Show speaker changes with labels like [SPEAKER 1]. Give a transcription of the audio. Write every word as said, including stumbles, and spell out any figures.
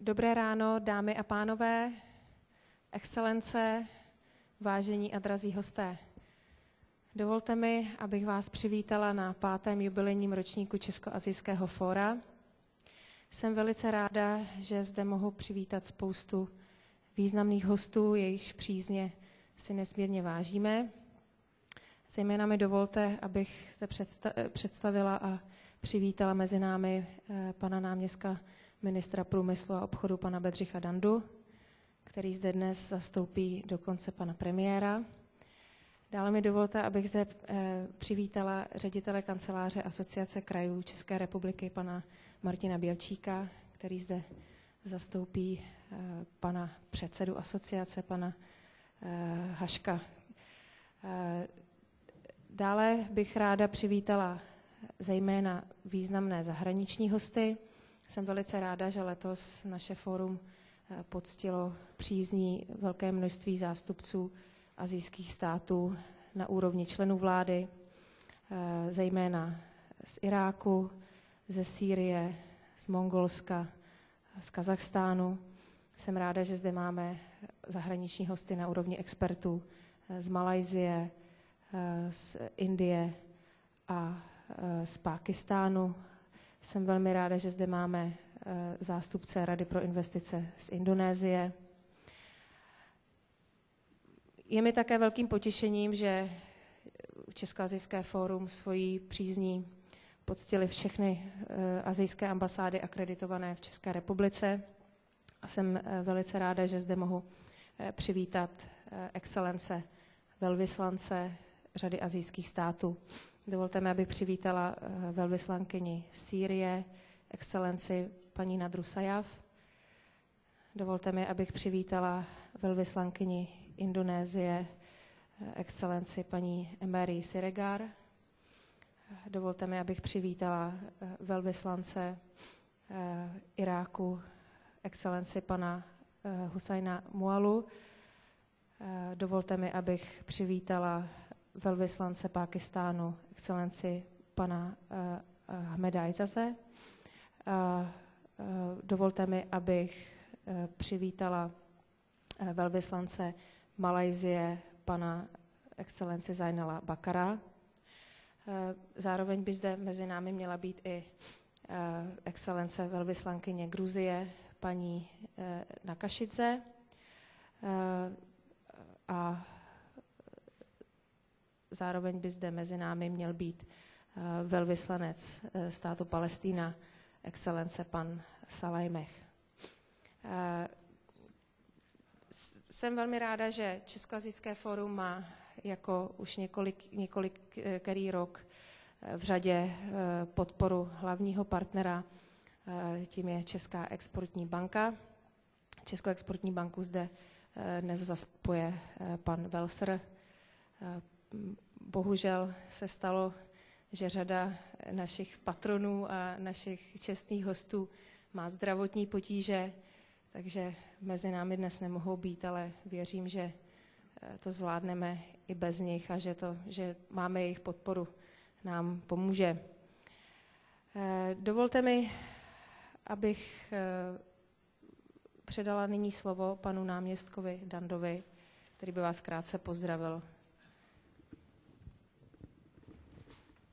[SPEAKER 1] Dobré ráno, dámy a pánové, excelence, vážení a drazí hosté. Dovolte mi, abych vás přivítala na pátém jubilejním ročníku Českoasijského fóra. Jsem velice ráda, že zde mohu přivítat spoustu významných hostů, jejichž přízně si nesmírně vážíme. Zejména mi dovolte, abych zde představila a přivítala mezi námi pana náměstka ministra průmyslu a obchodu, pana Bedřicha Dandu, který zde dnes zastoupí dokonce pana premiéra. Dále mi dovolte, abych zde přivítala ředitele kanceláře Asociace krajů České republiky, pana Martina Bělčíka, který zde zastoupí pana předsedu asociace, pana Haška. Dále bych ráda přivítala zejména významné zahraniční hosty. Jsem velice ráda, že letos naše fórum poctilo přízní velké množství zástupců asijských států na úrovni členů vlády, zejména z Iráku, ze Sýrie, z Mongolska, z Kazachstánu. Jsem ráda, že zde máme zahraniční hosty na úrovni expertů z Malajsie, z Indie a z Pákistánu. Jsem velmi ráda, že zde máme zástupce Rady pro investice z Indonésie. Je mi také velkým potěšením, že Českoasijské fórum svojí přízní poctili všechny asijské ambasády akreditované v České republice. A jsem velice ráda, že zde mohu přivítat excelence velvyslance řady asijských států. Dovolte mi, abych přivítala velvyslankyni Sýrie, excelenci paní Nadru Sajav. Dovolte mi, abych přivítala velvyslankyni Indonésie, excelenci paní Emery Siregar. Dovolte mi, abych přivítala velvyslance Iráku, excelenci pana Husajna Mualu. Dovolte mi, abych přivítala velvyslance Pákistánu, excelenci pana Ahmeda Aizaze. Dovolte mi, abych přivítala velvyslance Malajsie, pana excelenci Zainala Bakara. Zároveň by zde mezi námi měla být i excelence velvyslankyně Gruzie, paní Nakašidze. A zároveň by zde mezi námi měl být velvyslanec státu Palestina, excelence pan Salajmech. Jsem velmi ráda, že Českoasijské fórum má jako už několik, několik který rok v řadě podporu hlavního partnera, tím je Česká exportní banka. Českou exportní banku zde dnes zastupuje pan Welser. Bohužel se stalo, že řada našich patronů a našich čestných hostů má zdravotní potíže, takže mezi námi dnes nemohou být, ale věřím, že to zvládneme i bez nich a že, to, že máme jejich podporu, nám pomůže. Dovolte mi, abych předala nyní slovo panu náměstkovi Dandovi, který by vás krátce pozdravil.